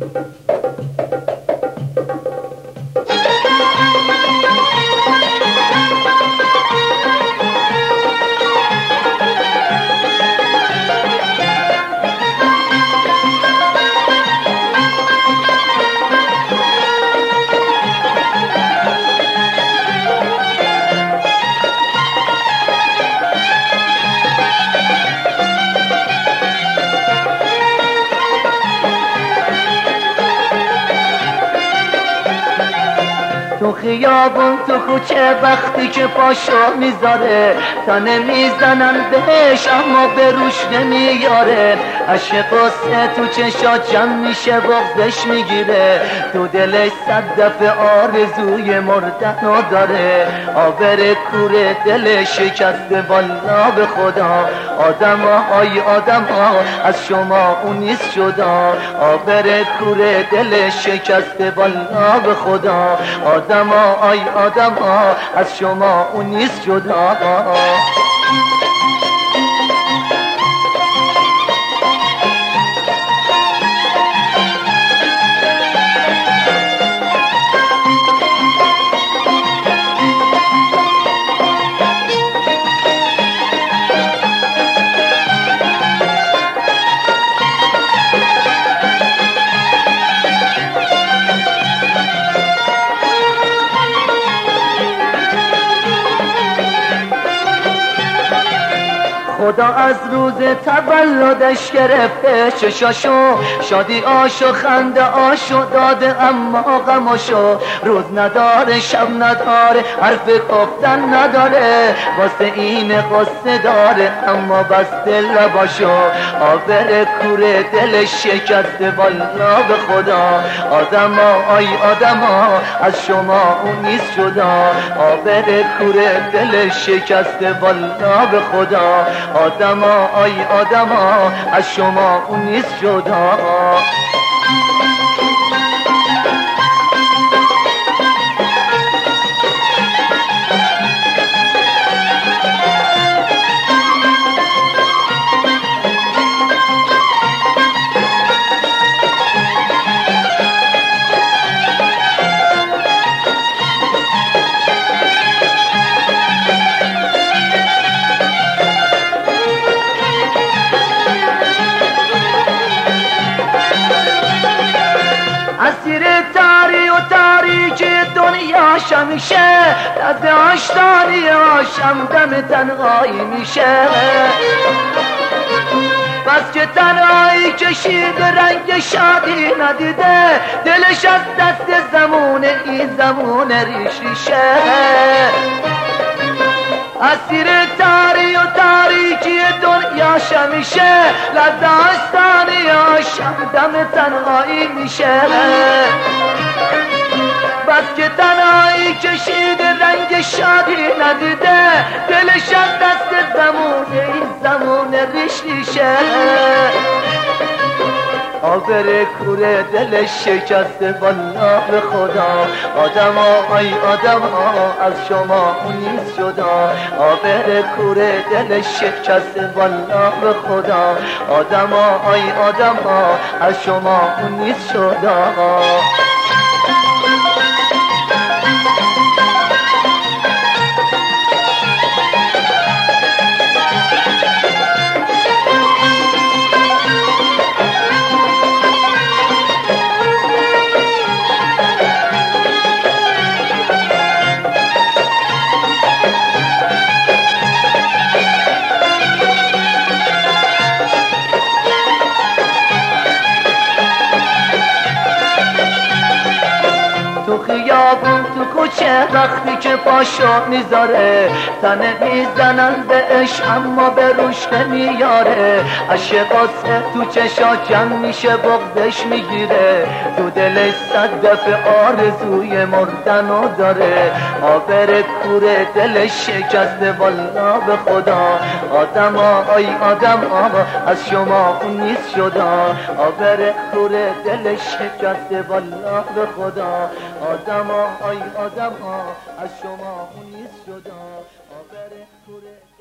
تو خیابون تو کوچه وقتی که پاشو میذاره تا نمیزنن بهش اما به روش نمیاره، عشق قصه تو چشا جمع میشه بغضش میگیره، تو دلش صد دفعه آرزوی مردن داره، آبر کوره دلش شکسته والا به خدا، آدم های آدم ها از شما اون نیست جدا، آبر کوره دلش شکسته والا به خدا، آدم ها از شما اون نیست جدا. خدا از روز تولدش گرفته چشاشو، شادی آشو خنده آشو داده اما غماشو، روز نداره شب نداره حرف گفتن نداره، واسه این قصه داره اما بسته لباشو، آبر کوره دلش شکسته والا به خدا، آدما از شما اون نیست جدا، آبر کوره دلش شکسته والا به خدا، آدما از شما اون نیست جدا. اسیر تاری و تاریکی دنیا شمیشه، از آشتانی آشم دم تنهایی میشه، بس که تنهایی کشید رنگ شادی ندیده، دلش از دست زمونه این زمونه ریشه، اسیر تاری و تاریکی دنیا شمیشه، لذت آشتانی آشم دم تنهایی میشه، بس که تنهایی کشید رنگ شادی ندیده، دلش از دست زمونه این زمونه ریشه، آبر کوره دلش شکسته والا به خدا، آدما از شما اون نیست جدا، آبر کوره دلش شکسته والا به خدا، آدما از شما اون نیست جدا. تو خیابون تو کوچه وقتی که پاشو میذاره، تنه میزنن بهش اما به روش نمیاره، عشق قصه تو چشا جمع میشه بغضش میگیره، تو دلش صد دفعه آرزوی مردن داره، آبر کوره دلش شکسته والا به خدا، آدما از شما اون نیست جدا، آبر کوره دلش شکسته والا به خدا، آدما از شما اون نیست جدا، آبر کوره